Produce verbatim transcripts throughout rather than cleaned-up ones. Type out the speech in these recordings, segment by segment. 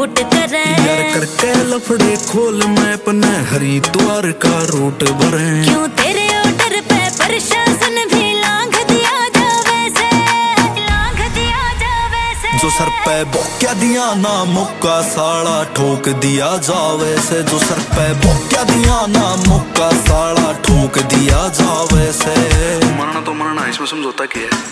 Put करे। यार करके लफड़े खोल मैं अपने हरिद्वार का रूट भरे। क्यों तेरे ऑर्डर पे प्रशासन भी लांघ दिया जावे से, लांघ दिया जावे से। जो सर पे बोक्या दिया ना मुक्का साला ठोक दिया जावे से। जो सर पे बोक्या दिया ना मुक्का साला ठोक दिया जावे से। मरना तो मरना, इसमें समझौता क्या है?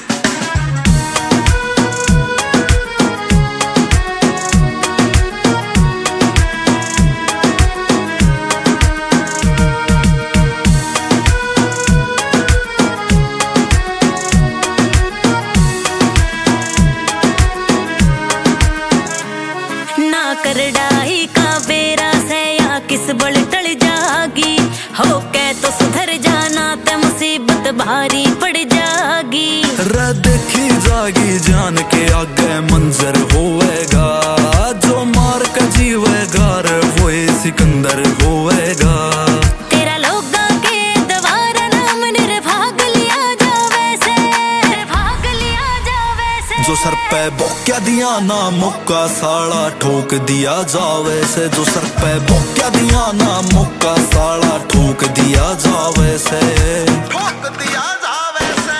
करडाई का बेरा से या किस बल टल जागी, हो के तो सुधर जाना ते मुसीबत भारी पड़ जागी। रे देखी जागी जान के आगे मंजर होएगा। जो मार का जीवेगा रे वो सिकंदर होएगा। तेरा लोगा के द्वारा नाम निर्भाग लिया जावे से, भाग लिया जावे से। जो सर पे बोक्या दिया ना मुक्का साला ठोक दिया जावे से। जो सर पे बोक्या दिया ना मुक्का साला ठोक दिया जावे से, ठोक दिया जावे से।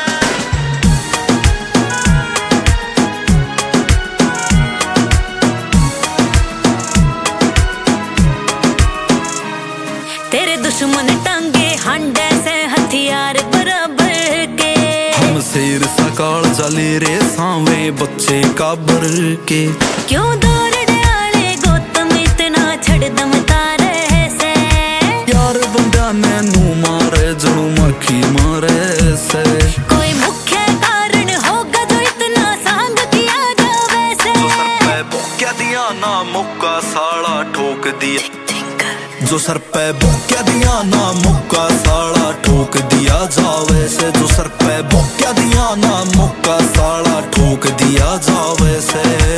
तेरे दुश्मन टांगे हांडे से हथियार बराबर के। हम शेर सकाल चले रे सावे बच्चे काबर के। क्यों दौड़ने आले गौतम इतना छड़ दम तारे से। यार बंदा नैनू मारे जड़ू मक्खी मारे से। कोई मुख्य कारण होगा जो इतना सांग किया जावे से। जो सर पे बोक्या दिया ना मुक्का साला ठोक दिया। जो सर पे बोक्या दिया ना मुक्का साला ठोक दिया जावे से। जो सर पे बोक्या दिया ना मुक्का साला ठोक दिया जावे से।